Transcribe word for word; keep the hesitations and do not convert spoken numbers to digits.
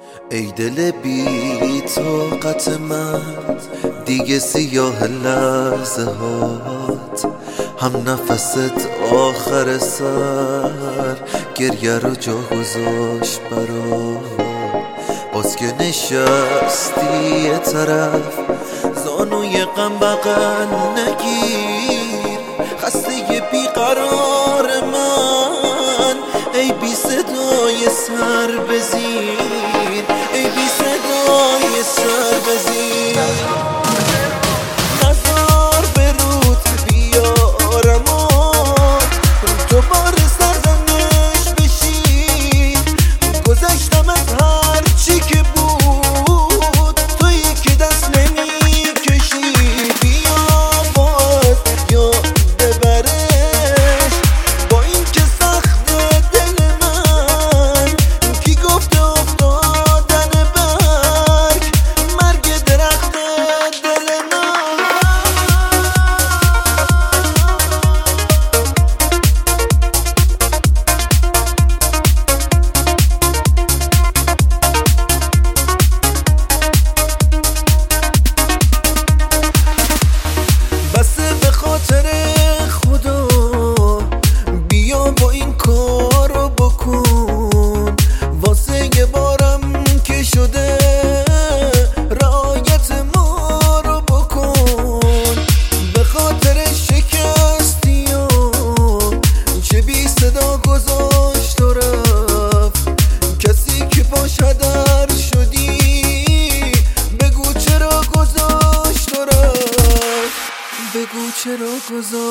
ای دل بی طاقت من، دیگه سیاه لحظه هات، هم نفست آخر سر گریه رو جا گذاشت برات. باز که نشستی یه طرف، زانوی غم بغل نگیر، خسته بیقرار من، ای بی صدای سر بزیر، ای بی صدای سر بزیر. نظر به رود بیارم دوباره سرزنش بشی، گذشتم از هر چی که بود، تویی که دست نمی کشی. بیا باز یاد ببرش، با این که سخت دل من، کی گفته افتادن برگ مرگ درخت دل من. بسه به خاطر خدا، بیا با این کارو بکن، واسه یه بارم که شده رعایت ما رو بکن. به خاطر شکستی و چه بی صدا گذاشت و رفت، کسی که باش هدر شدی، بگو چرا گذاشت و رفت، بگو چرا گذاشت